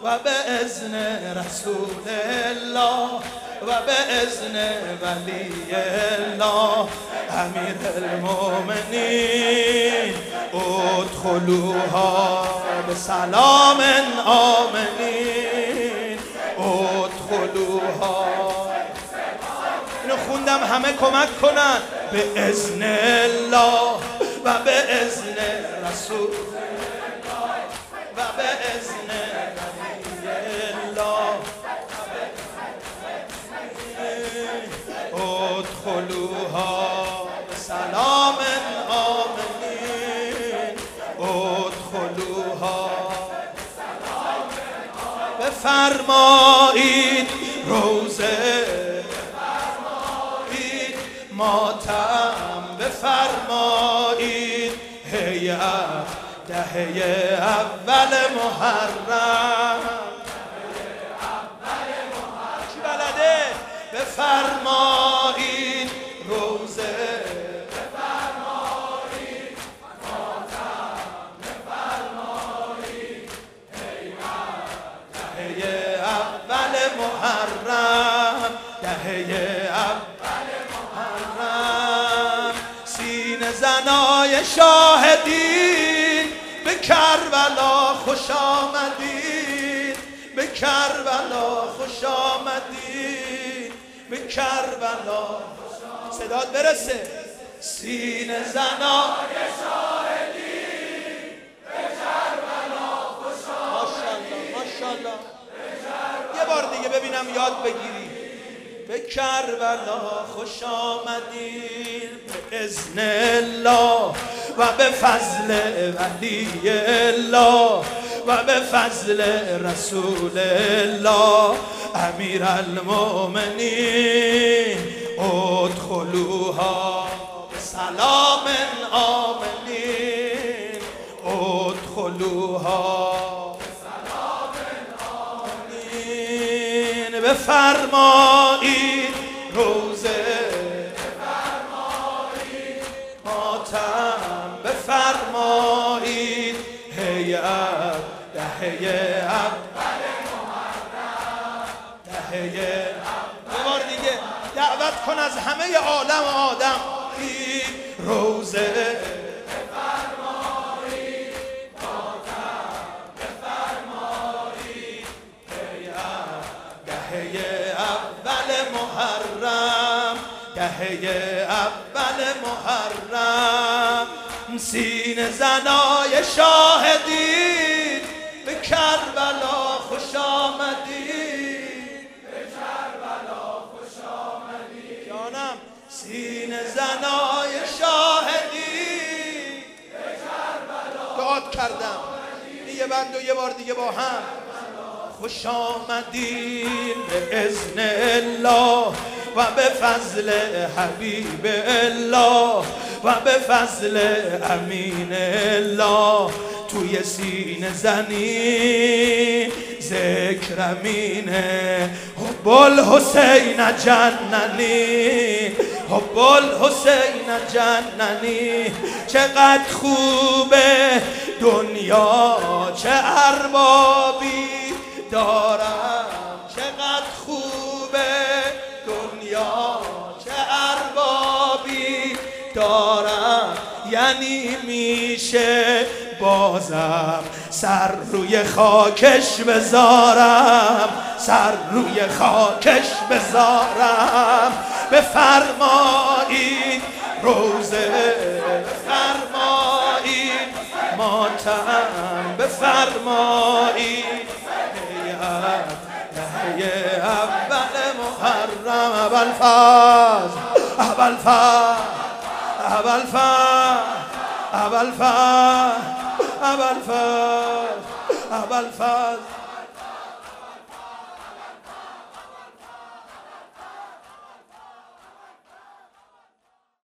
و به اذن رسول الله و به اذن ولی الله امیر المؤمنین ادخلوها بسلام آمنین ادخلوها. اینو خوندم همه کمک کنن. به اذن الله و به اذن رسول و به اذن الله ادخلوها بسلام آمنین ادخلوها. بفرمایید روزه بفرمایید ماتم بفرمایید هیئت دهه اول محرم چی بلده؟ بفرمایید روزه بفرمایید ماتم بفرمایید دهه اول محرم دهه اول محرم. سینه زنای شاهدین به کربلا خوش آمدید به کربلا خوش آمدید به کربلا. صدات برسه. سینه زنای شاهدین به کربلا خوش آمدید. ماشاءالله یه بار دیگه ببینم یاد بگیری. به کربلا خوش آمدید به اذن الله و به فضل ولی الله و به فضل رسول الله امیر المؤمنین ادخلوها بسلام آمنین ادخلوها بسلام آمنین. بفرمایید روزه بفرمایید ماتم بفرمایید هیئت دهه اول محرم دهه. یه بار دیگه دعوت کن از همه عالم آدم. روزه بفرمایید ماتم بفرمایید هیئت دهه اول محرم دهه اول محرم. سینه زنای شاهدین به کربلا خوش آمدید به کربلا خوش آمدید جانم. سینه زنای شاهدین به کربلا دعا کردم. یه بند و یه بار دیگه با هم. خوش آمدید به اذن الله و به فضل حبیب الله و به فضل امین الله. توی سینه زنی ذکر امینه حب الحسین جننی حب الحسین جننی. چقدر خوبه دنیا چه اربابی دارم چقدر خوبه دنیا چه اربابی دارم. یعنی میشه بازم سر روی خاکش بذارم سر روی خاکش بذارم. بفرمایید روزه بفرمایید ماتم بفرمایید دهه اول محرم. ابوالفضل ابوالفضل ابوالفضل ابوالفضل ابوالفضل ابوالفضل